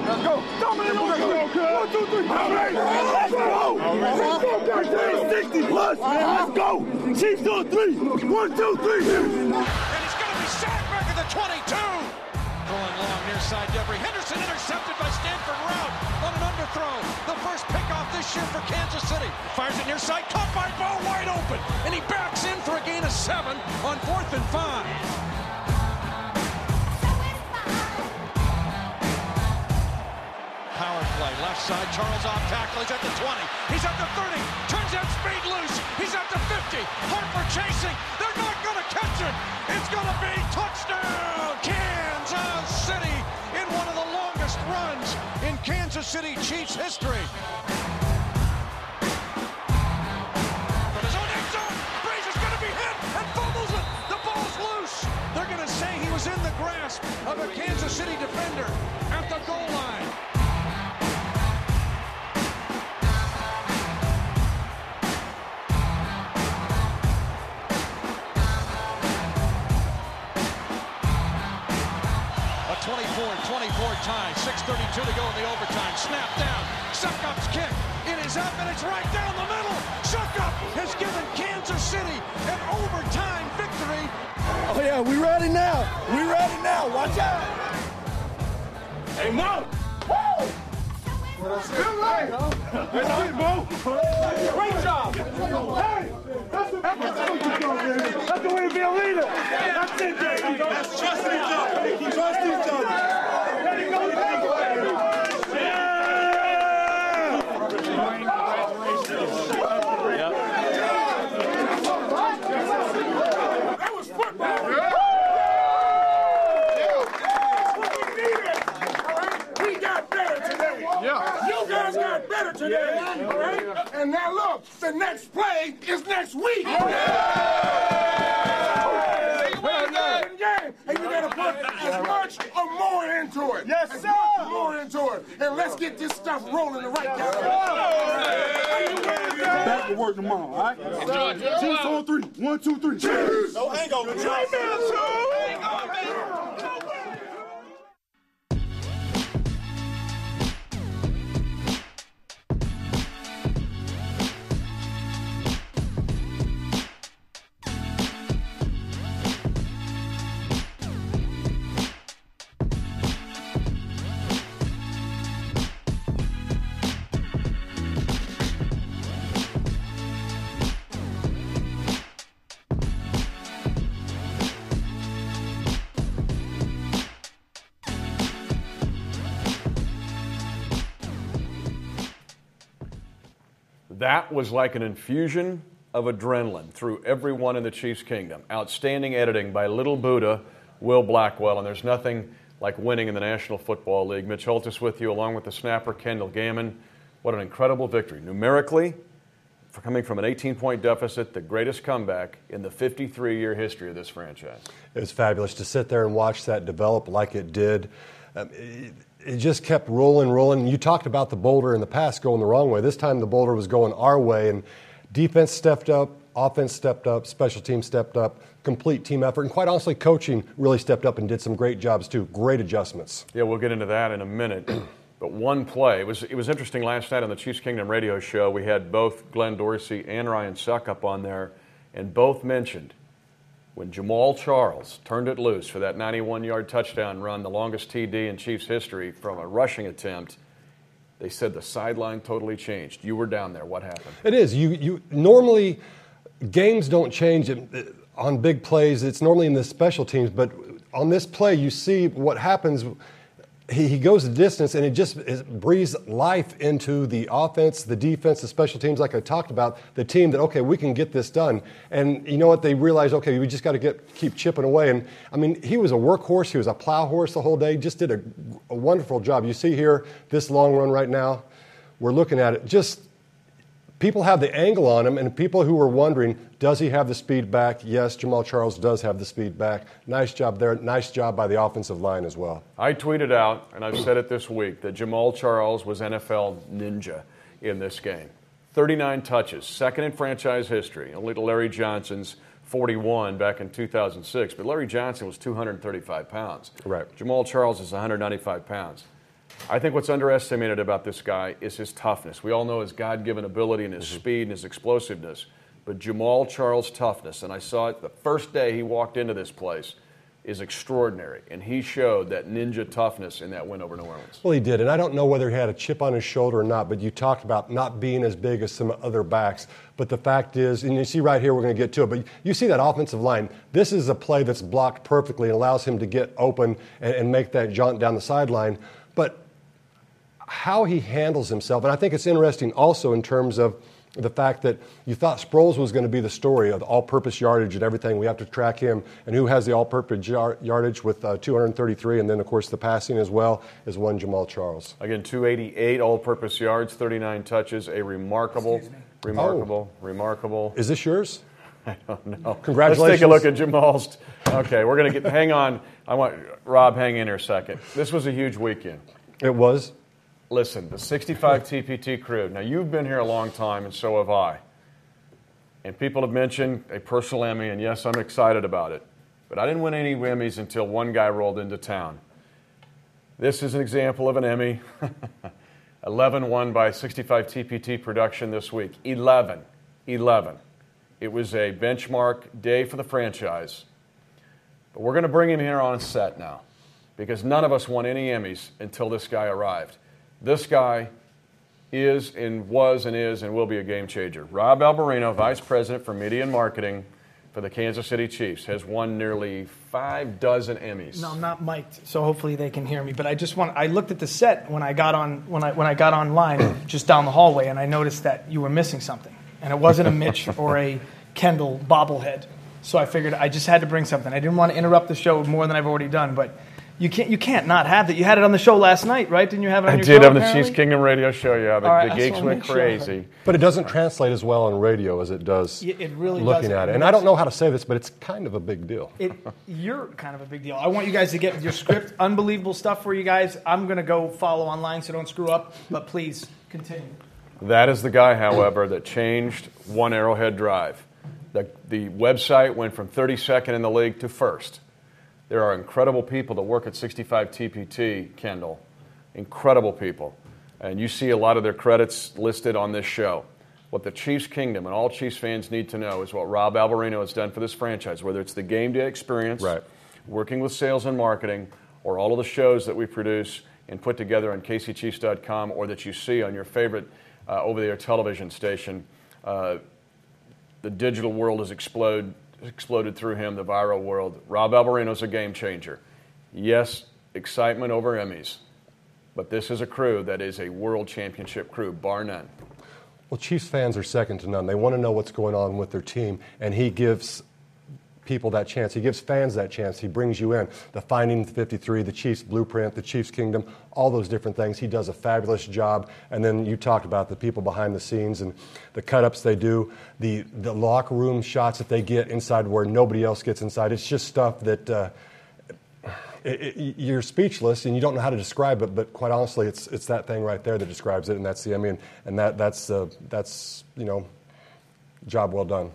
Let's go. Dominate on the 1, 2, 3. Dominate. Let's go. Let's go. 60 plus. Let's go. Chiefs on 3. 1, 2, 3. And he's going to be sacked back at the 22. Throwing long near side Jeffrey Henderson, intercepted by Stanford Route on an underthrow. The first pickoff this year for Kansas City. Fires it near side, caught by Bo, wide open. And he backs in for a gain of 7 on 4th and 5. Power play, left side, Charles off tackle, he's at the 20, he's at the 30, turns that speed loose, he's at the 50, Harper chasing, they're not going to catch it, it's going to be touchdown, Kansas City, in one of the longest runs in Kansas City Chiefs history. From his own end zone, Breeze is going to be hit and fumbles it, the ball's loose, they're going to say he was in the grasp of a Kansas City defender at the goal line. A 24-24 tie, 6:32 to go in the overtime. Snap down, Sukup's kick. It is up and it's right down the middle. Sukup has given Kansas City an overtime victory. Oh yeah, we ready now. We ready now. Watch out. Hey, Mo. Woo! That's it, Mo. Great job. Hey, that's the way to be a leader. That's it, baby. That's trust each other. Trust each other. Ready, go, That was football. We got better today. Yeah. You guys got better today. All right? And now look, the next play is next week. And you gotta put as much or more into it. Yes, sir. More into it. And let's get this stuff rolling the right direction. Back to work tomorrow, all right? Chiefs on 3. 1, 2, 3. Cheers. No hangover. That was like an infusion of adrenaline through everyone in the Chiefs kingdom. Outstanding editing by Little Buddha, Will Blackwell, and there's nothing like winning in the National Football League. Mitch Holthus with you, along with the snapper Kendall Gammon. What an incredible victory. Numerically, for coming from an 18-point deficit, the greatest comeback in the 53-year history of this franchise. It was fabulous to sit there and watch that develop like it did. It just kept rolling. You talked about the boulder in the past going the wrong way. This time the boulder was going our way, and defense stepped up, offense stepped up, special teams stepped up, complete team effort, and quite honestly, coaching really stepped up and did some great jobs too. Great adjustments. Yeah, we'll get into that in a minute. But one play, it was interesting last night on the Chiefs Kingdom radio show. We had both Glenn Dorsey and Ryan Sukup on there, and both mentioned when Jamal Charles turned it loose for that 91-yard touchdown run, the longest TD in Chiefs history from a rushing attempt, they said the sideline totally changed. You were down there. What happened? It is. You normally, games don't change on big plays. It's normally in the special teams, but on this play, you see what happens. He goes the distance, and it breathes life into the offense, the defense, the special teams, like I talked about, the team that, okay, we can get this done. And you know what? They realized, okay, we just got to keep chipping away. And, I mean, he was a workhorse. He was a plow horse the whole day. Just did a wonderful job. You see here, this long run right now, we're looking at it. Just people have the angle on him, and people who were wondering, does he have the speed back? Yes, Jamal Charles does have the speed back. Nice job there. Nice job by the offensive line as well. I tweeted out, and I've said it this week, that Jamal Charles was NFL ninja in this game. 39 touches, second in franchise history. Only to Larry Johnson's 41 back in 2006. But Larry Johnson was 235 pounds. Right. Jamal Charles is 195 pounds. I think what's underestimated about this guy is his toughness. We all know his God-given ability and his speed and his explosiveness. But Jamaal Charles' toughness, and I saw it the first day he walked into this place, is extraordinary. And he showed that ninja toughness in that win over New Orleans. Well, he did. And I don't know whether he had a chip on his shoulder or not, but you talked about not being as big as some other backs. But the fact is, and you see right here, we're going to get to it, but you see that offensive line. This is a play that's blocked perfectly and allows him to get open and make that jaunt down the sideline. But how he handles himself, and I think it's interesting also in terms of the fact that you thought Sproles was going to be the story of the all-purpose yardage and everything. We have to track him. And who has the all-purpose yardage with 233, and then, of course, the passing as well is one Jamaal Charles. Again, 288 all-purpose yards, 39 touches, a remarkable. Is this yours? I don't know. Congratulations. Let's take a look at Jamal's. Okay, we're going to hang on. I want Rob, hang in here a second. This was a huge weekend. It was. Listen, the 65 TPT crew. Now, you've been here a long time, and so have I. And people have mentioned a personal Emmy, and yes, I'm excited about it. But I didn't win any Emmys until one guy rolled into town. This is an example of an Emmy. 11 won by 65 TPT production this week. 11. It was a benchmark day for the franchise. But we're going to bring him here on set now because none of us won any Emmys until this guy arrived. This guy is and was and is and will be a game changer. Rob Alberino, Vice President for Media and Marketing for the Kansas City Chiefs, has won nearly 6 Emmys. No, I'm not mic'd, so hopefully they can hear me. But I looked at the set when I got on when I got online just down the hallway, and I noticed that you were missing something, and it wasn't a Mitch or a Kendall bobblehead. So I figured I just had to bring something. I didn't want to interrupt the show more than I've already done, but. You can't not have that. You had it on the show last night, right? Didn't you have it on your show? I did on the apparently? Chiefs Kingdom radio show, yeah. Right, the geeks went crazy. But it doesn't translate as well on radio as it does it really looking doesn't. at it. And I don't know how to say this, but it's kind of a big deal. You're kind of a big deal. I want you guys to get your script. Unbelievable stuff for you guys. I'm going to go follow online, so don't screw up. But please, continue. That is the guy, however, that changed One Arrowhead Drive. The website went from 32nd in the league to first. There are incredible people that work at 65 TPT, Kendall. Incredible people. And you see a lot of their credits listed on this show. What the Chiefs Kingdom and all Chiefs fans need to know is what Rob Alberino has done for this franchise, whether it's the game day experience, right, working with sales and marketing, or all of the shows that we produce and put together on KCChiefs.com or that you see on your favorite over-the-air television station. The digital world has exploded through him, the viral world. Rob Alberino's a game changer. Yes, excitement over Emmys, but this is a crew that is a world championship crew, bar none. Well, Chiefs fans are second to none. They want to know what's going on with their team, and he gives people that chance. He gives fans that chance. He brings you in. The Finding 53, the Chiefs Blueprint, the Chiefs Kingdom, all those different things. He does a fabulous job. And then you talked about the people behind the scenes and the cut-ups they do, the locker room shots that they get inside where nobody else gets inside. It's just stuff that you're speechless and you don't know how to describe it, but quite honestly, it's that thing right there that describes it, and that's the Emmy, and that's job well done.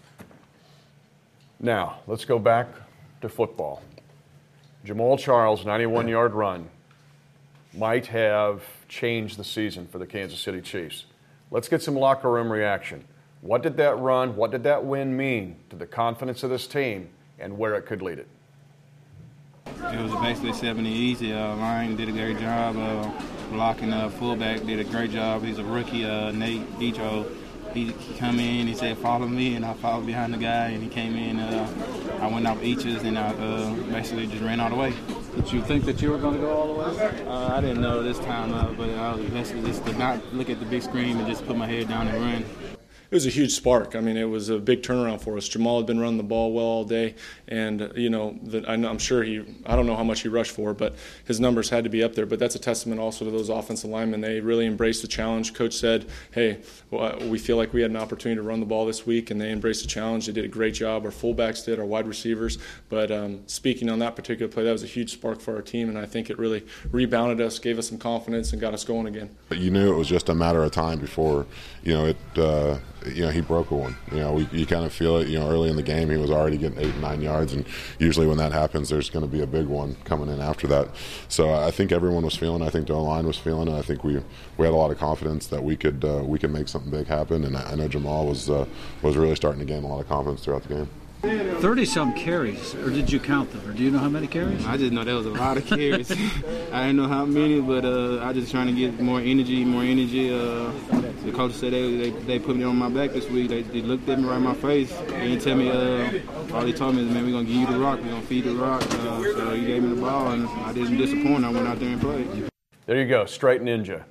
Now, let's go back to football. Jamaal Charles' 91-yard run might have changed the season for the Kansas City Chiefs. Let's get some locker room reaction. What did that run, what did that win mean to the confidence of this team and where it could lead it? It was basically 70 easy. Ryan did a great job blocking. Fullback did a great job. He's a rookie, Nate Dietro. He come in, he said, follow me, and I followed behind the guy, and he came in. I went off Eaches, and I basically just ran all the way. Did you think that you were going to go all the way? I didn't know this time, but I was basically just to not look at the big screen and just put my head down and run. It was a huge spark. I mean, it was a big turnaround for us. Jamaal had been running the ball well all day, and I'm sure I don't know how much he rushed for, but his numbers had to be up there. But that's a testament also to those offensive linemen. They really embraced the challenge. Coach said, hey, we feel like we had an opportunity to run the ball this week, and they embraced the challenge. They did a great job. Our fullbacks did, our wide receivers. But speaking on that particular play, that was a huge spark for our team, and I think it really rebounded us, gave us some confidence, and got us going again. But you knew it was just a matter of time before, he broke a one. You kind of feel it. Early in the game, he was already getting 8 and 9 yards, and usually when that happens, there's going to be a big one coming in after that. So I think everyone was feeling it. I think the O-line was feeling it. I think we had a lot of confidence that we could make something big happen, and I know Jamal was really starting to gain a lot of confidence throughout the game. 30-some carries, or did you count them, or do you know how many carries? I just know there was a lot of carries. I didn't know how many, but I just trying to get more energy. The coach said they put me on my back this week. They looked at me right in my face. They didn't tell me, all they told me is, man, we're going to give you the rock. We're going to feed the rock. So he gave me the ball, and I didn't disappoint. I went out there and played. There you go, straight ninja,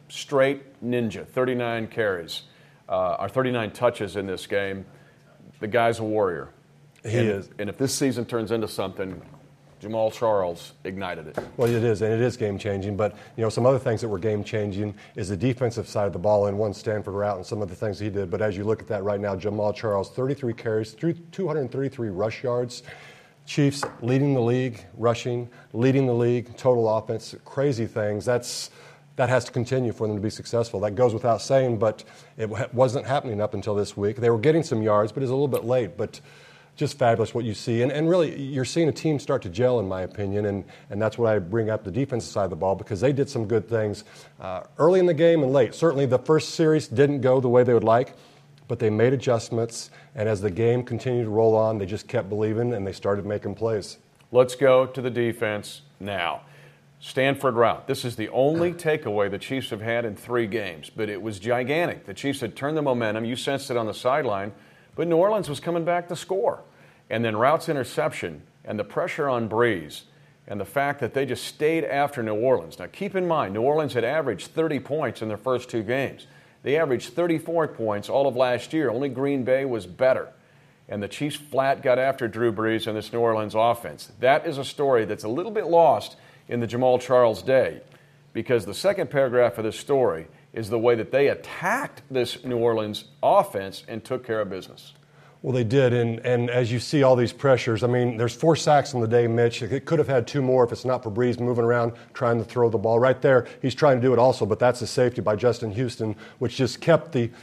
39 carries, or 39 touches in this game. The guy's a warrior. He is. And if this season turns into something, Jamaal Charles ignited it. Well, it is, and it is game-changing. But, some other things that were game-changing is the defensive side of the ball and one Stanford route and some of the things he did. But as you look at that right now, Jamaal Charles, 33 carries, 233 rush yards. Chiefs leading the league, rushing, leading the league, total offense, crazy things. That has to continue for them to be successful. That goes without saying, but it wasn't happening up until this week. They were getting some yards, but it's a little bit late. But just fabulous what you see. And really, you're seeing a team start to gel, in my opinion, and that's what I bring up the defensive side of the ball, because they did some good things early in the game and late. Certainly the first series didn't go the way they would like, but they made adjustments, and as the game continued to roll on, they just kept believing, and they started making plays. Let's go to the defense now. Stanford route. This is the only takeaway the Chiefs have had in 3 games, but it was gigantic. The Chiefs had turned the momentum. You sensed it on the sideline. But New Orleans was coming back to score. And then Route's interception and the pressure on Breeze and the fact that they just stayed after New Orleans. Now, keep in mind, New Orleans had averaged 30 points in their first 2 games. They averaged 34 points all of last year. Only Green Bay was better. And the Chiefs flat got after Drew Brees and this New Orleans offense. That is a story that's a little bit lost in the Jamaal Charles day, because the second paragraph of this story is the way that they attacked this New Orleans offense and took care of business. Well, they did, and as you see all these pressures, there's 4 sacks on the day, Mitch. It could have had 2 more if it's not for Breeze moving around trying to throw the ball. Right there, he's trying to do it also, but that's a safety by Justin Houston, which just kept the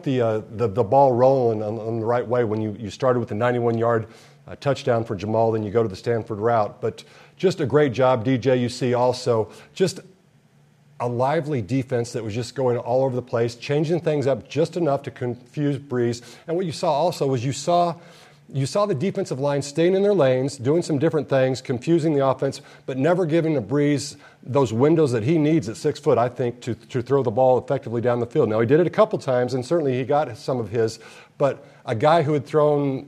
ball rolling on the right way. When you started with a 91-yard touchdown for Jamaal, then you go to the Stanford route. But just a great job, DJ. You see also just a lively defense that was just going all over the place, changing things up just enough to confuse Breeze. And what you saw also was you saw the defensive line staying in their lanes, doing some different things, confusing the offense, but never giving the Breeze those windows that he needs at 6 foot, I think, to throw the ball effectively down the field. Now, he did it a couple times, and certainly he got some of his, but a guy who had thrown,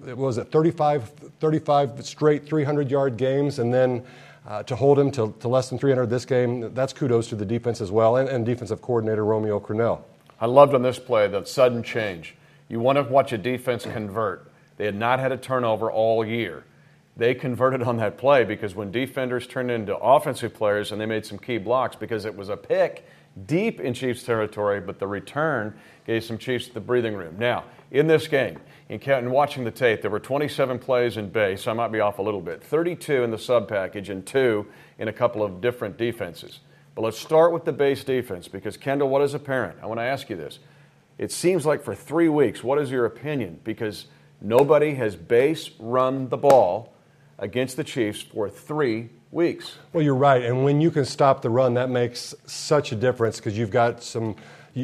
35 straight 300-yard games, and then to hold him to less than 300 this game, that's kudos to the defense as well, and defensive coordinator Romeo Crennel. I loved on this play the sudden change. You want to watch a defense convert. They had not had a turnover all year. They converted on that play because when defenders turned into offensive players and they made some key blocks, because it was a pick deep in Chiefs territory, but the return gave some Chiefs the breathing room. Now, in this game, in watching the tape, there were 27 plays in base, so I might be off a little bit, 32 in the sub package and 2 in a couple of different defenses. But let's start with the base defense, because, Kendall, what is apparent? I want to ask you this. It seems like for 3 weeks, what is your opinion? Because nobody has base run the ball against the Chiefs for 3 weeks. Well, you're right, and when you can stop the run, that makes such a difference, because you've got some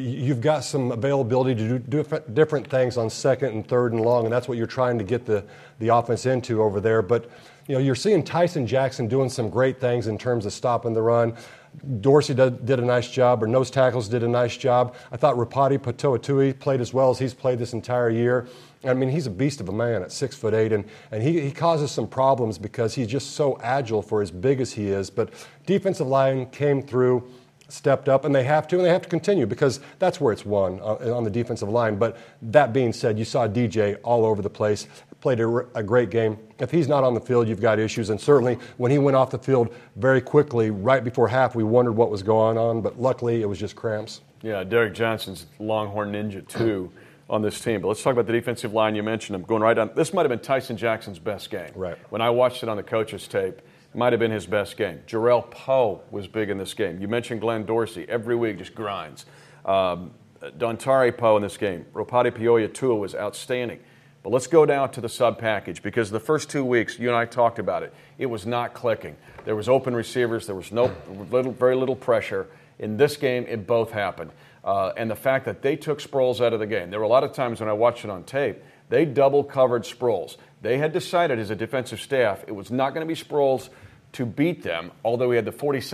availability to do different things on second and third and long, and that's what you're trying to get the offense into over there. But you're seeing Tyson Jackson doing some great things in terms of stopping the run. Dorsey did a nice job, or nose tackles did a nice job. I thought Rapati Potoatui played as well as he's played this entire year. He's a beast of a man at 6'8", and he causes some problems because he's just so agile for as big as he is. But defensive line came through, stepped up, and they have to continue, because that's where it's won on the defensive line. But that being said, you saw DJ all over the place, played a great game. If he's not on the field, you've got issues. And certainly when he went off the field very quickly, right before half, we wondered what was going on, but luckily it was just cramps. Yeah, Derek Johnson's Longhorn Ninja too on this team. But let's talk about the defensive line. You mentioned him going right on. This might have been Tyson Jackson's best game. Right. When I watched it on the coach's tape, it might have been his best game. Jarrell Poe was big in this game. You mentioned Glenn Dorsey. Every week just grinds. Dontari Poe in this game. Ropati Pioia Tua was outstanding. But let's go down to the sub package, because the first 2 weeks, you and I talked about it, it was not clicking. There was open receivers. There was very little pressure. In this game, it both happened. And the fact that they took Sproles out of the game. There were a lot of times when I watched it on tape, they double covered Sproles. They had decided as a defensive staff it was not going to be Sproles to beat them, although he had the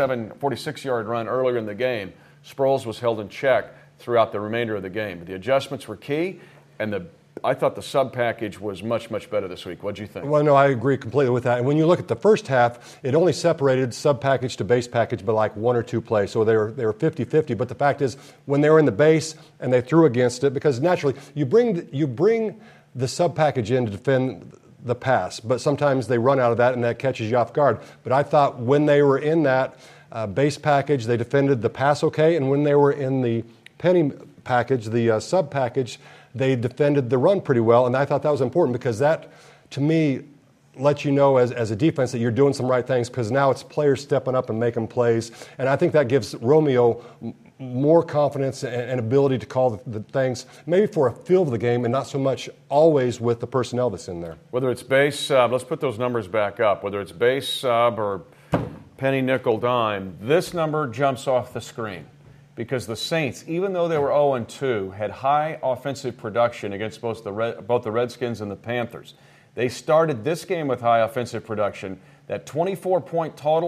46-yard run earlier in the game. Sproles was held in check throughout the remainder of the game. But the adjustments were key, and I thought the sub package was much, much better this week. What do you think? Well, no, I agree completely with that. And when you look at the first half, it only separated sub package to base package by like 1 or 2 plays. So they were 50-50. But the fact is, when they were in the base and they threw against it, because naturally you bring the sub package in to defend the pass, but sometimes they run out of that and that catches you off guard. But I thought when they were in that base package, they defended the pass okay, and when they were in the penny package, the sub package, they defended the run pretty well, and I thought that was important because that, to me, lets you know as a defense that you're doing some right things, because now it's players stepping up and making plays, and I think that gives Romeo more confidence and ability to call the things maybe for a feel of the game and not so much always with the personnel that's in there. Whether it's base sub, let's put those numbers back up, whether it's base sub or penny, nickel, dime, this number jumps off the screen. Because the Saints, even though they were 0-2, had high offensive production against both the Redskins and the Panthers. They started this game with high offensive production. That 24-point total,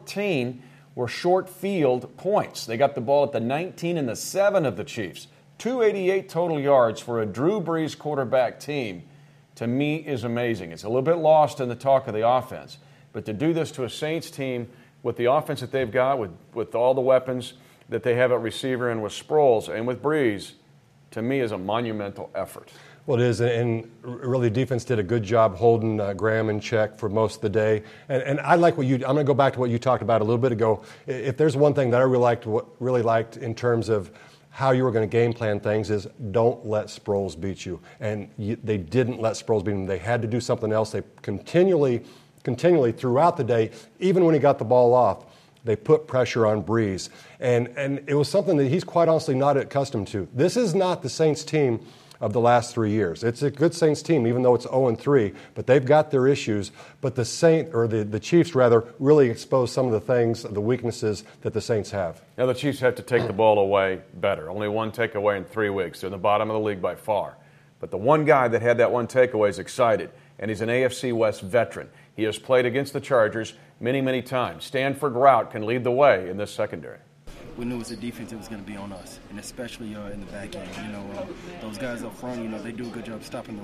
14 were short field points. They got the ball at the 19 and the 7 of the Chiefs. 288 total yards for a Drew Brees quarterback team, to me, is amazing. It's a little bit lost in the talk of the offense. But to do this to a Saints team with the offense that they've got, with all the weapons that they have at receiver and with Sproles and with Brees, to me is a monumental effort. Well, it is, and really the defense did a good job holding Graham in check for most of the day. And I like I'm going to go back to what you talked about a little bit ago. If there's one thing that I really liked in terms of how you were going to game plan things is don't let Sproles beat you. And they didn't let Sproles beat him. They had to do something else. They continually throughout the day, even when he got the ball off, they put pressure on Brees. And it was something that he's quite honestly not accustomed to. This is not the Saints team of the last 3 years. It's a good Saints team, even though it's 0-3, but they've got their issues. But the Chiefs really exposed some of the things, the weaknesses that the Saints have. Now the Chiefs have to take the ball away better. Only one takeaway in 3 weeks. They're in the bottom of the league by far. But the one guy that had that one takeaway is excited, and he's an AFC West veteran. He has played against the Chargers many, many times. Stanford Routt can lead the way in this secondary. We knew as a defense it was going to be on us, and especially in the back end. Those guys up front, they do a good job stopping the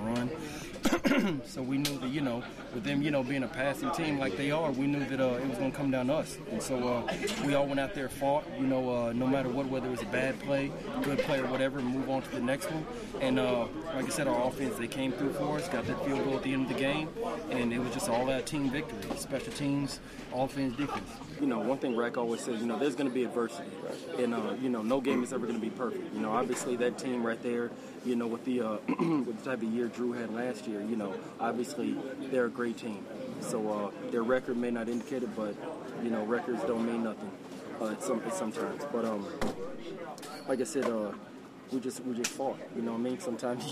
run. So we knew that, with them, being a passing team like they are, we knew that it was going to come down to us. And so we all went out there, fought, no matter what, whether it was a bad play, good play, or whatever, move on to the next one. And like I said, our offense, they came through for us, got that field goal at the end of the game, and it was just all-out team victory. Special teams, offense, defense. One thing Rack always says, there's going to be adversity. And, no game is ever going to be perfect. Obviously that team right there, with the with the type of year Drew had last year, obviously they're a great team. So their record may not indicate it, but, records don't mean nothing sometimes. But like I said, we just fought. Sometimes,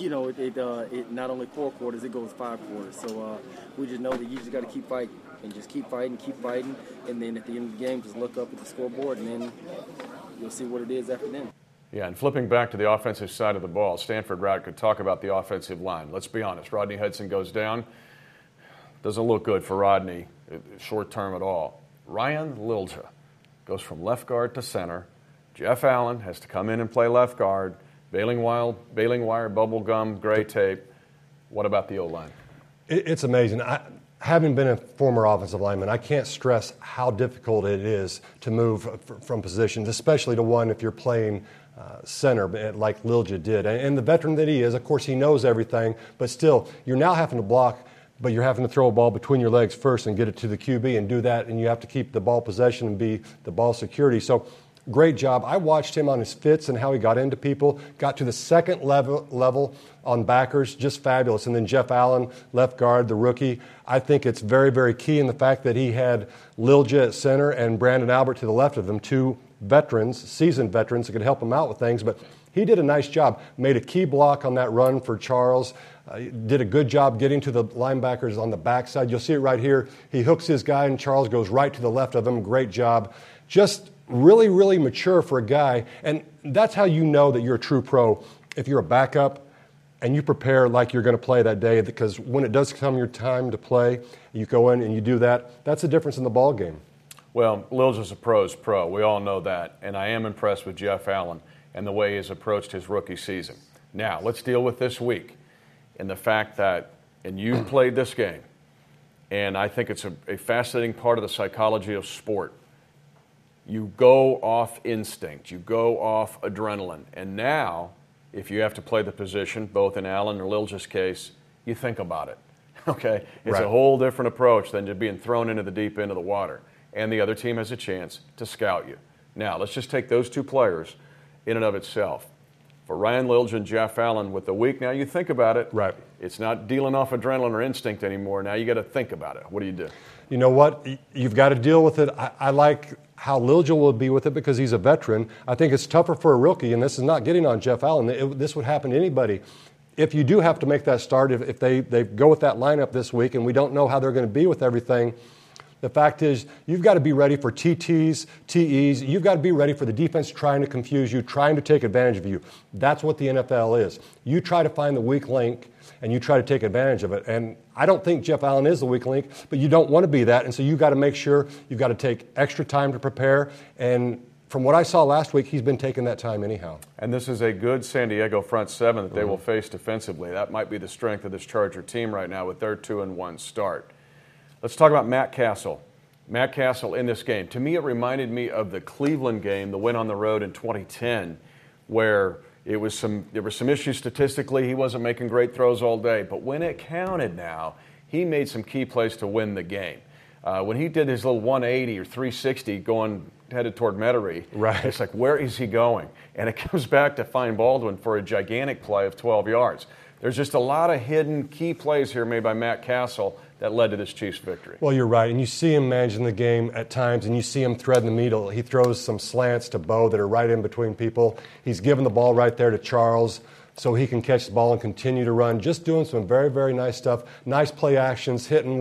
it not only 4 quarters, it goes 5 quarters. So we just know that you just got to keep fighting. And just keep fighting, and then at the end of the game, just look up at the scoreboard, and then you'll see what it is after then. Yeah, and flipping back to the offensive side of the ball, Stanford Routt could talk about the offensive line. Let's be honest, Rodney Hudson goes down. Doesn't look good for Rodney short term at all. Ryan Lilja goes from left guard to center. Jeff Allen has to come in and play left guard. Bailing wire, bubble gum, gray tape. What about the O-line? It's amazing. Having been a former offensive lineman, I can't stress how difficult it is to move from positions, especially to one if you're playing center like Lilja did. And the veteran that he is, of course, he knows everything, but still, you're now having to block, but you're having to throw a ball between your legs first and get it to the QB and do that, and you have to keep the ball possession and be the ball security. So great job. I watched him on his fits and how he got into people, got to the second level on backers, just fabulous. And then Jeff Allen, left guard, the rookie. I think it's very, very key in the fact that he had Lilja at center and Brandon Albert to the left of them, 2 veterans, seasoned veterans that could help him out with things. But He did a nice job, made a key block on that run for Charles, did a good job getting to the linebackers on the backside. You'll see it right here. He hooks his guy, and Charles goes right to the left of him. Great job. Just really, really mature for a guy. And that's how you know that you're a true pro, if you're a backup and you prepare like you're going to play that day, because when it does come your time to play, you go in and you do that. That's the difference in the ball game. Well, Lil's is a pro's pro. We all know that. And I am impressed with Jeff Allen and the way he's approached his rookie season. Now, let's deal with this week and the fact that, and you played this game, and I think it's a fascinating part of the psychology of sport. You go off instinct. You go off adrenaline. And now, if you have to play the position, both in Allen or Lil's case, you think about it. Okay? It's a whole different approach than just being thrown into the deep end of the water. And the other team has a chance to scout you. Now, let's just take those two players in and of itself. For Ryan Lilj and Jeff Allen with the week, now you think about it. Right. It's not dealing off adrenaline or instinct anymore. Now you got to think about it. What do you do? You know what? You've got to deal with it. I like how Lilj will be with it because he's a veteran. I think it's tougher for a rookie, and this is not getting on Jeff Allen. This would happen to anybody. If you do have to make that start, if they go with that lineup this week, and we don't know how they're going to be with everything, the fact is you've got to be ready for TTs, TEs. You've got to be ready for the defense trying to confuse you, trying to take advantage of you. That's what the NFL is. You try to find the weak link, and you try to take advantage of it. And I don't think Jeff Allen is the weak link, but you don't want to be that. And so you've got to make sure you've got to take extra time to prepare. And from what I saw last week, he's been taking that time anyhow. And this is a good San Diego front seven that they will face defensively. That might be the strength of this Charger team right now with their 2-1 start. Let's talk about Matt Castle. Matt Castle in this game. To me, it reminded me of the Cleveland game, the win on the road in 2010, where there were some issues statistically. He wasn't making great throws all day. But when it counted now, he made some key plays to win the game. When he did his little 180 or 360 headed toward Metairie, right. It's like, where is he going? And it comes back to find Baldwin for a gigantic play of 12 yards. There's just a lot of hidden key plays here made by Matt Castle that led to this Chiefs victory. Well, you're right, and you see him managing the game at times, and you see him threading the needle. He throws some slants to Bo that are right in between people. He's giving the ball right there to Charles so he can catch the ball and continue to run. Just doing some very, very nice stuff. Nice play actions, hitting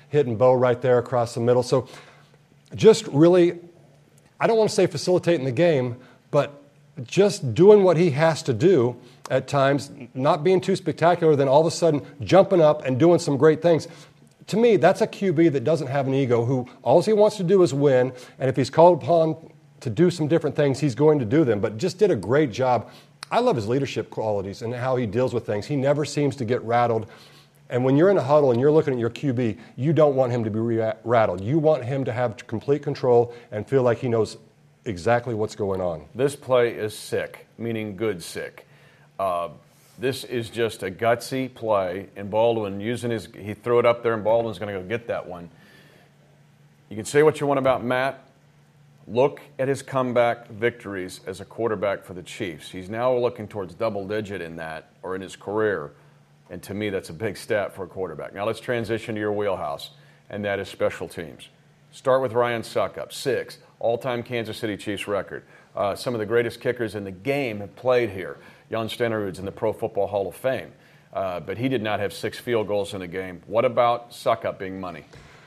Bo right there across the middle. So just really, I don't want to say facilitating the game, but just doing what he has to do at times, not being too spectacular, then all of a sudden jumping up and doing some great things. To me, that's a QB that doesn't have an ego, who all he wants to do is win, and if he's called upon to do some different things, he's going to do them, but just did a great job. I love his leadership qualities and how he deals with things. He never seems to get rattled. And when you're in a huddle and you're looking at your QB, you don't want him to be rattled. You want him to have complete control and feel like he knows exactly what's going on. This play is sick, meaning good sick. This is just a gutsy play, and Baldwin he threw it up there, and Baldwin's going to go get that one. You can say what you want about Matt. Look at his comeback victories as a quarterback for the Chiefs. He's now looking towards double-digit in that, or in his career, and to me that's a big stat for a quarterback. Now let's transition to your wheelhouse, and that is special teams. Start with Ryan Succop, 6, all-time Kansas City Chiefs record. Some of the greatest kickers in the game have played here. Jan Stenerud's in the Pro Football Hall of Fame, but he did not have 6 field goals in a game. What about Succop being money?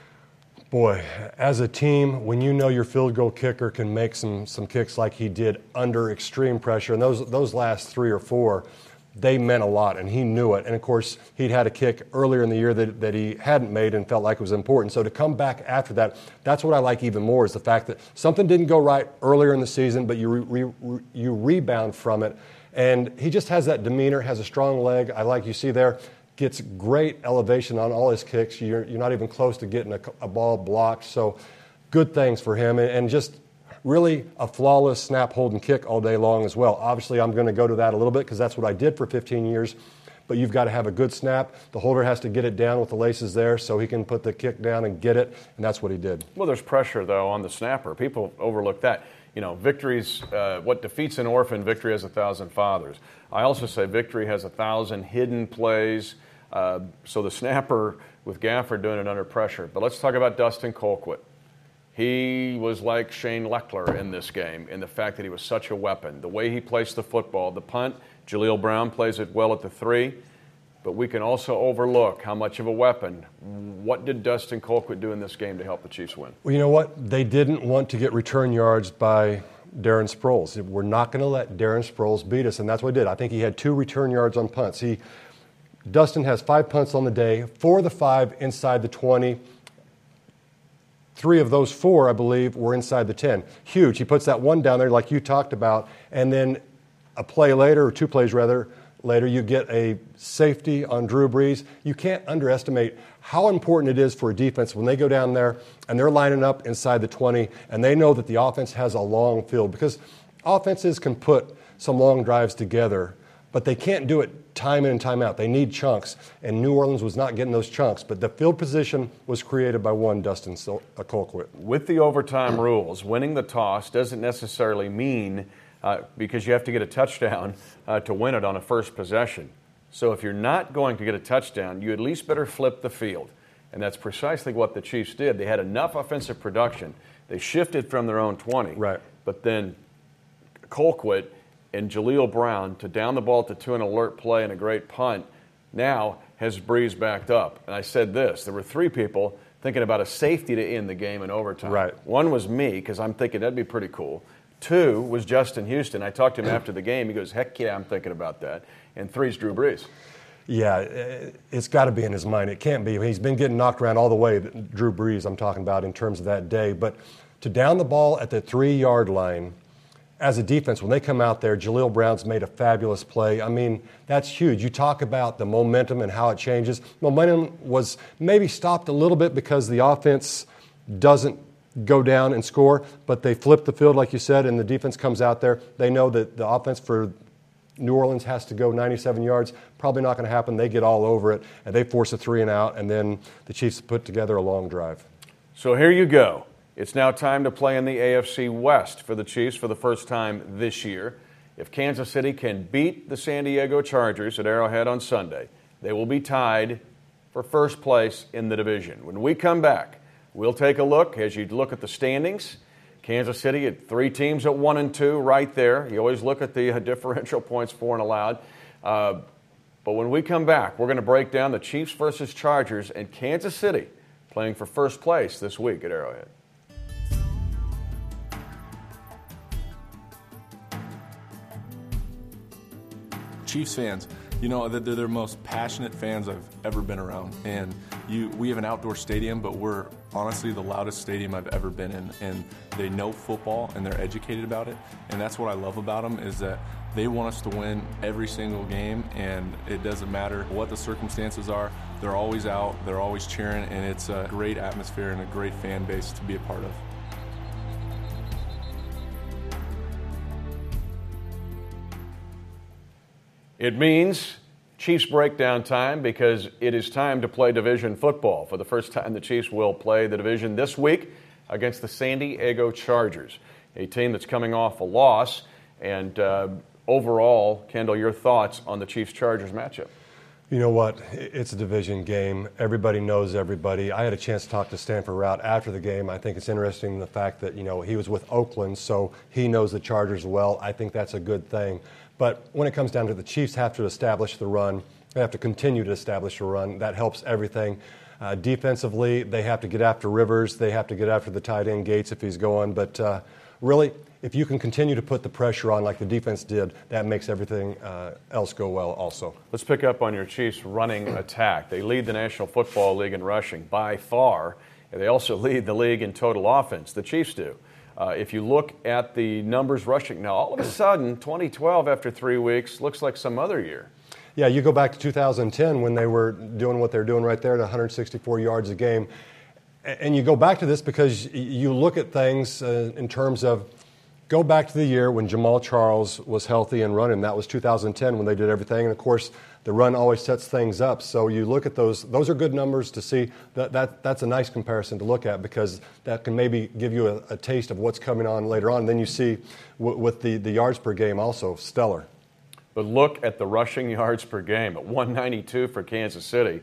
Boy, as a team, when you know your field goal kicker can make some kicks like he did under extreme pressure, and those last 3 or 4, they meant a lot, and he knew it. And, of course, he'd had a kick earlier in the year that he hadn't made and felt like it was important. So to come back after that, that's what I like even more, is the fact that something didn't go right earlier in the season, but you rebound from it. And he just has that demeanor, has a strong leg. I like you see there, gets great elevation on all his kicks. You're not even close to getting a ball blocked. So good things for him, and just really a flawless snap, hold, and kick all day long as well. Obviously, I'm going to go to that a little bit because that's what I did for 15 years. But you've got to have a good snap. The holder has to get it down with the laces there so he can put the kick down and get it, and that's what he did. Well, there's pressure, though, on the snapper. People overlook that. You know, victories, what defeats an orphan, victory has 1,000 fathers. I also say victory has 1,000 hidden plays. So the snapper with Gafford doing it under pressure. But let's talk about Dustin Colquitt. He was like Shane Lechler in this game in the fact that he was such a weapon. The way he placed the football, the punt, Jaleel Brown plays it well at the 3, but we can also overlook how much of a weapon. What did Dustin Colquitt do in this game to help the Chiefs win? Well, you know what? They didn't want to get return yards by Darren Sproles. We're not going to let Darren Sproles beat us, and that's what he did. I think he had 2 return yards on punts. Dustin has 5 punts on the day, 4 of the 5 inside the 20. 3 of those 4, I believe, were inside the 10. Huge. He puts that one down there like you talked about, and then a play later, or 2 plays rather, later, you get a safety on Drew Brees. You can't underestimate how important it is for a defense when they go down there and they're lining up inside the 20 and they know that the offense has a long field, because offenses can put some long drives together, but they can't do it time in and time out. They need chunks, and New Orleans was not getting those chunks, but the field position was created by one Dustin Colquitt. With the overtime rules, winning the toss doesn't necessarily mean because you have to get a touchdown to win it on a first possession. So if you're not going to get a touchdown, you at least better flip the field. And that's precisely what the Chiefs did. They had enough offensive production. They shifted from their own 20. Right. But then Colquitt and Jaleel Brown to down the ball to an alert play and a great punt now has Brees backed up. And I said this, there were 3 people thinking about a safety to end the game in overtime. Right. One was me, because I'm thinking that'd be pretty cool. 2 was Justin Houston. I talked to him after the game. He goes, heck yeah, I'm thinking about that. And 3 is Drew Brees. Yeah, it's got to be in his mind. It can't be. He's been getting knocked around all the way, Drew Brees I'm talking about, in terms of that day. But to down the ball at the 3-yard line, as a defense, when they come out there, Jaleel Brown's made a fabulous play. I mean, that's huge. You talk about the momentum and how it changes. Momentum was maybe stopped a little bit because the offense doesn't go down and score, but they flip the field, like you said, and the defense comes out there. They know that the offense for New Orleans has to go 97 yards. Probably not going to happen. They get all over it, and they force a 3 and out, and then the Chiefs put together a long drive. So here you go. It's now time to play in the AFC West for the Chiefs for the first time this year. If Kansas City can beat the San Diego Chargers at Arrowhead on Sunday, they will be tied for first place in the division. When we come back, we'll take a look as you look at the standings. Kansas City at 3 teams at 1 and 2 right there. You always look at the differential points for and allowed. But when we come back, we're going to break down the Chiefs versus Chargers and Kansas City playing for first place this week at Arrowhead. Chiefs fans, you know, they're the most passionate fans I've ever been around. And we have an outdoor stadium, but we're honestly the loudest stadium I've ever been in. And they know football, and they're educated about it. And that's what I love about them, is that they want us to win every single game, and it doesn't matter what the circumstances are. They're always out, they're always cheering, and it's a great atmosphere and a great fan base to be a part of. It means Chiefs breakdown time, because it is time to play division football. For the first time, the Chiefs will play the division this week against the San Diego Chargers, a team that's coming off a loss. And overall, Kendall, your thoughts on the Chiefs-Chargers matchup? You know what? It's a division game. Everybody knows everybody. I had a chance to talk to Stanford Routt after the game. I think it's interesting the fact that, you know, he was with Oakland, so he knows the Chargers well. I think that's a good thing. But when it comes down to the Chiefs have to establish the run, they have to continue to establish the run. That helps everything. Defensively, they have to get after Rivers. They have to get after the tight end Gates if he's going. But really, if you can continue to put the pressure on like the defense did, that makes everything else go well also. Let's pick up on your Chiefs' running attack. They lead the National Football League in rushing by far. And they also lead the league in total offense. The Chiefs do. If you look at the numbers rushing, now all of a sudden, 2012 after 3 weeks looks like some other year. Yeah, you go back to 2010 when they were doing what they're doing right there at 164 yards a game. And you go back to this because you look at things in terms of, go back to the year when Jamal Charles was healthy and running. That was 2010 when they did everything. And, of course, the run always sets things up. So you look at those. Those are good numbers to see. That's a nice comparison to look at, because that can maybe give you a taste of what's coming on later on. Then you see with the yards per game also, stellar. But look at the rushing yards per game at 192 for Kansas City.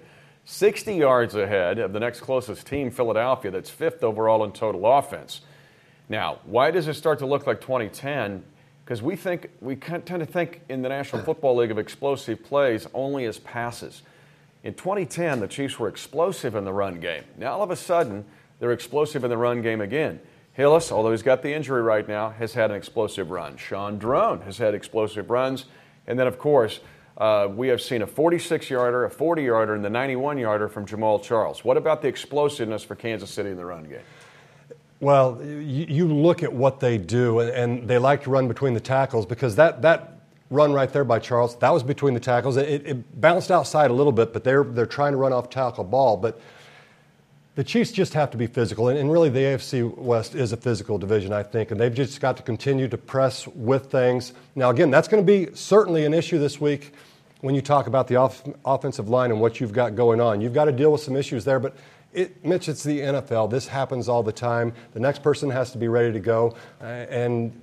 60 yards ahead of the next closest team, Philadelphia, that's 5th overall in total offense. Now, why does it start to look like 2010? Because we tend to think in the National Football League of explosive plays only as passes. In 2010, the Chiefs were explosive in the run game. Now, all of a sudden, they're explosive in the run game again. Hillis, although he's got the injury right now, has had an explosive run. Sean Drone has had explosive runs. And then, of course, we have seen a 46-yarder, a 40-yarder, and the 91-yarder from Jamaal Charles. What about the explosiveness for Kansas City in the run game? Well, you look at what they do, and they like to run between the tackles because that run right there by Charles, that was between the tackles. It bounced outside a little bit, but they're trying to run off tackle ball. But the Chiefs just have to be physical, and really the AFC West is a physical division, I think, and they've just got to continue to press with things. Now, again, that's going to be certainly an issue this week when you talk about the offensive line and what you've got going on. You've got to deal with some issues there, but Mitch, it's the NFL. This happens all the time. The next person has to be ready to go. And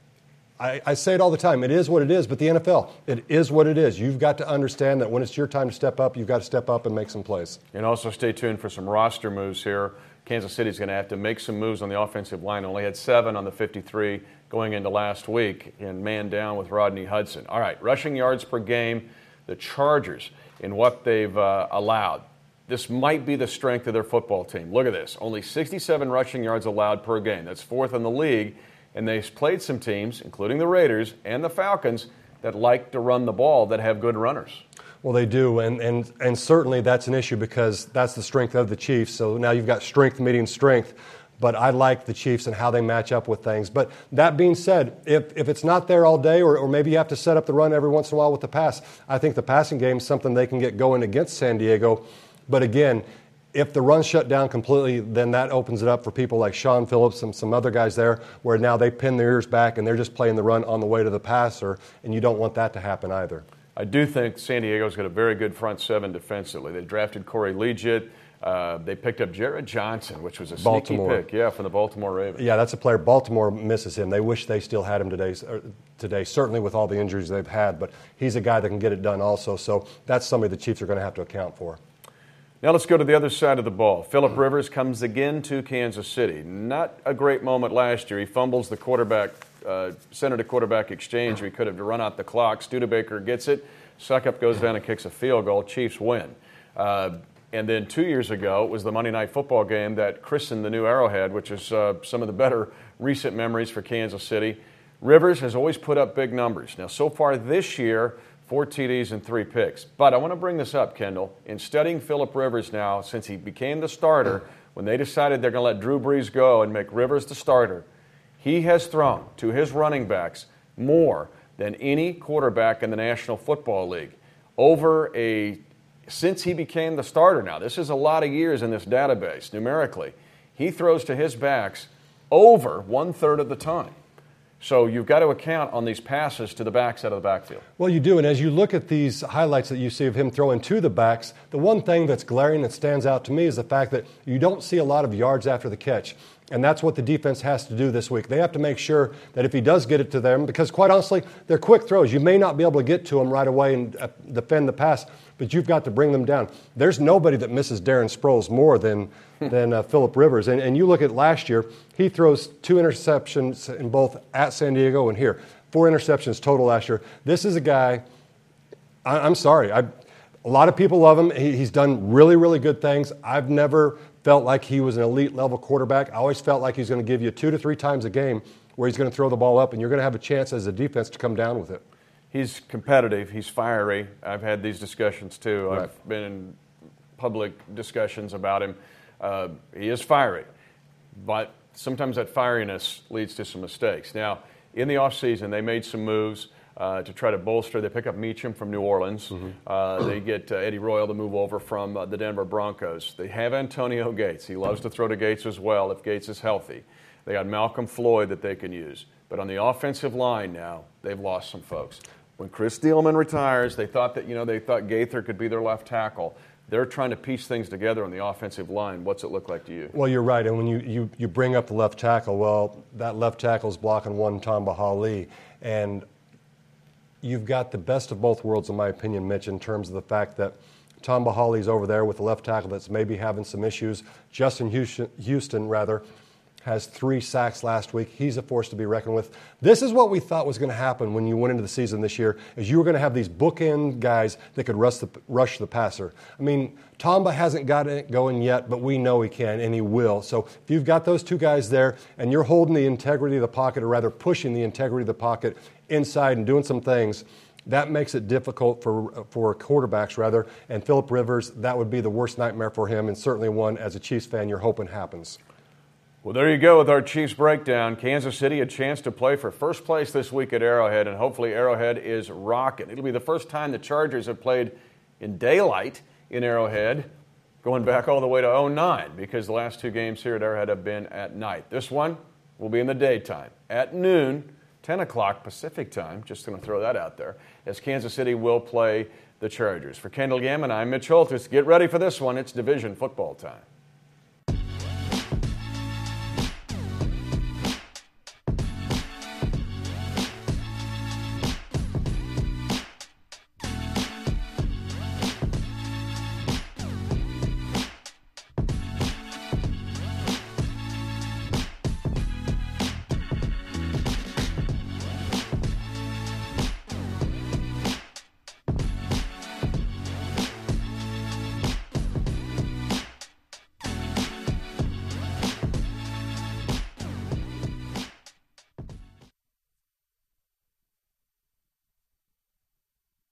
I say it all the time. It is what it is, but the NFL, it is what it is. You've got to understand that when it's your time to step up, you've got to step up and make some plays. And also stay tuned for some roster moves here. Kansas City's going to have to make some moves on the offensive line. Only had 7 on the 53 going into last week, and man down with Rodney Hudson. All right, rushing yards per game, the Chargers in what they've allowed. This might be the strength of their football team. Look at this. Only 67 rushing yards allowed per game. That's 4th in the league. And they've played some teams, including the Raiders and the Falcons, that like to run the ball, that have good runners. Well, they do, and certainly that's an issue because that's the strength of the Chiefs. So now you've got strength meeting strength. But I like the Chiefs and how they match up with things. But that being said, if it's not there all day, or maybe you have to set up the run every once in a while with the pass, I think the passing game is something they can get going against San Diego. But again, if the run's shut down completely, then that opens it up for people like Sean Phillips and some other guys there, where now they pin their ears back and they're just playing the run on the way to the passer, and you don't want that to happen either. I do think San Diego's got a very good front 7 defensively. They drafted Corey Liuget. They picked up Jared Johnson, which was a sneaky pick, from the Baltimore Ravens. Yeah, that's a player. Baltimore misses him. They wish they still had him today, certainly with all the injuries they've had, but he's a guy that can get it done also, so that's somebody the Chiefs are going to have to account for. Now let's go to the other side of the ball. Phillip Rivers comes again to Kansas City. Not a great moment last year. He fumbles the center-to-quarterback exchange. He could have run out the clock. Studebaker gets it. Suckup goes down and kicks a field goal. Chiefs win. And then 2 years ago, it was the Monday Night Football game that christened the new Arrowhead, which is some of the better recent memories for Kansas City. Rivers has always put up big numbers. Now, so far this year, 4 TDs and 3 picks. But I want to bring this up, Kendall. In studying Phillip Rivers now, since he became the starter, when they decided they're going to let Drew Brees go and make Rivers the starter, he has thrown to his running backs more than any quarterback in the National Football League. Since he became the starter now, this is a lot of years in this database, numerically, he throws to his backs over 1/3 of the time. So you've got to account on these passes to the backs out of the backfield. Well, you do, and as you look at these highlights that you see of him throwing to the backs, the one thing that's glaring that stands out to me is the fact that you don't see a lot of yards after the catch. And that's what the defense has to do this week. They have to make sure that if he does get it to them, because quite honestly, they're quick throws. You may not be able to get to them right away and defend the pass, but you've got to bring them down. There's nobody that misses Darren Sproles more than Phillip Rivers. And you look at last year, he throws 2 interceptions in both at San Diego and here. 4 interceptions total last year. This is a guy, I'm sorry, a lot of people love him. He's done really, really good things. I've never felt like he was an elite-level quarterback. I always felt like he's going to give you 2 to 3 times a game where he's going to throw the ball up, and you're going to have a chance as a defense to come down with it. He's competitive. He's fiery. I've had these discussions, too. Right. I've been in public discussions about him. He is fiery, but sometimes that fieriness leads to some mistakes. Now, in the offseason, they made some moves to try to bolster. They pick up Meacham from New Orleans. Mm-hmm. They get Eddie Royal to move over from the Denver Broncos. They have Antonio Gates. He loves to throw to Gates as well if Gates is healthy. They got Malcolm Floyd that they can use. But on the offensive line now, they've lost some folks. When Chris Steelman retires, they thought Gaither could be their left tackle. They're trying to piece things together on the offensive line. What's it look like to you? Well, you're right. And when you bring up the left tackle, well, that left tackle is blocking one Tamba Hali. And you've got the best of both worlds, in my opinion, Mitch, in terms of the fact that Tom Bahali's over there with the left tackle that's maybe having some issues. Justin Houston has 3 sacks last week. He's a force to be reckoned with. This is what we thought was going to happen when you went into the season this year, is you were going to have these bookend guys that could rush the passer. I mean, Tamba hasn't got it going yet, but we know he can, and he will. So if you've got those 2 guys there, and you're holding the integrity of the pocket, or rather pushing the integrity of the pocket inside and doing some things, that makes it difficult for quarterbacks, rather. And Phillip Rivers, that would be the worst nightmare for him, and certainly one, as a Chiefs fan, you're hoping happens. Well, there you go with our Chiefs breakdown. Kansas City a chance to play for first place this week at Arrowhead, and hopefully Arrowhead is rocking. It'll be the first time the Chargers have played in daylight in Arrowhead, going back all the way to 2009, because the last 2 games here at Arrowhead have been at night. This one will be in the daytime at noon, 10 o'clock Pacific time. Just going to throw that out there, as Kansas City will play the Chargers. For Kendall Gammon, I'm Mitch Holthus. Get ready for this one. It's division football time.